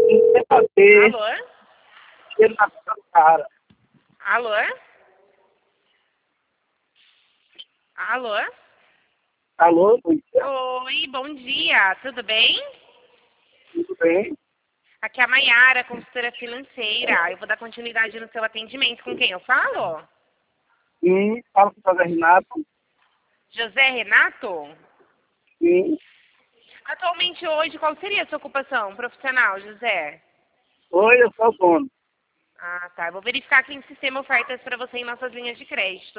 ter Alô? cheiro na sua cara. Alô? Alô? Alô, bom dia, Oi, bom dia, tudo bem? tudo bem? Aqui é a Maiara, consultora financeira. Eu vou dar continuidade no seu atendimento. Com quem eu falo? Sim, fala com o José Renato. José Renato? Sim. Atualmente hoje, qual seria a sua ocupação profissional, José? Oi, eu sou o dono. Ah, tá. Eu vou verificar aqui em sistema ofertas para você em nossas linhas de crédito.